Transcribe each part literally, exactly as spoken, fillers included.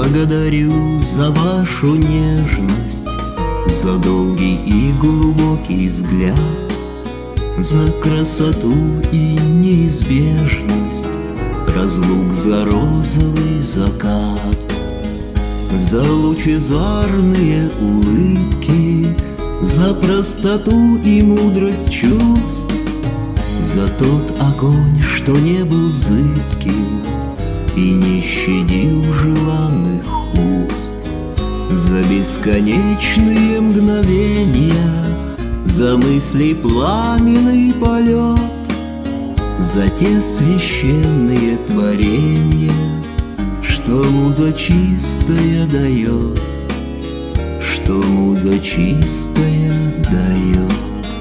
Благодарю за вашу нежность, за долгий и глубокий взгляд, за красоту и неизбежность разлук, за розовый закат, за лучезарные улыбки, за простоту и мудрость чувств, за тот огонь, что не был зыбким и не щадил желанных уст, за бесконечные мгновения, за мысли пламенный полет, за те священные творения, что муза чистая дает, что муза чистая дает.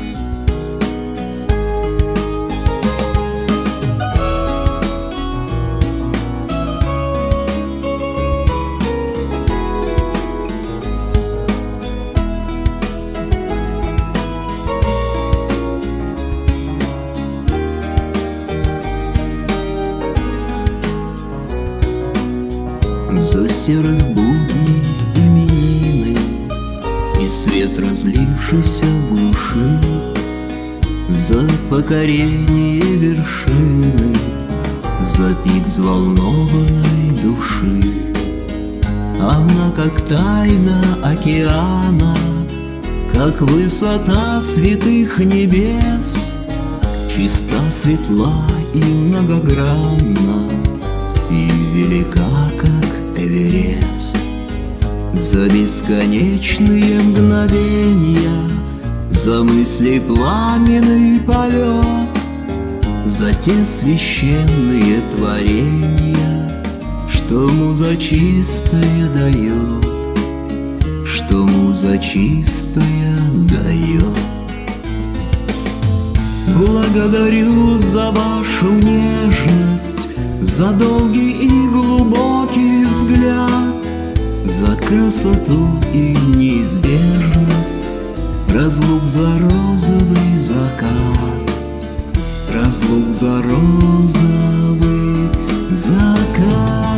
За серых будней именины и свет, разлившийся в глуши, за покорение вершины, за пик взволнованной души. Она как тайна океана, как высота святых небес, чиста, светла и многогранна, и велика, как Эверест. За бесконечные мгновения, за мысли пламенный полет, за те священные творения, что муза чистая дает, что муза чистая дает. Благодарю за вашу нежность, за долгий и глубокий взгляд, за красоту и неизбежность разлук, за розовый закат, разлук, за розовый закат.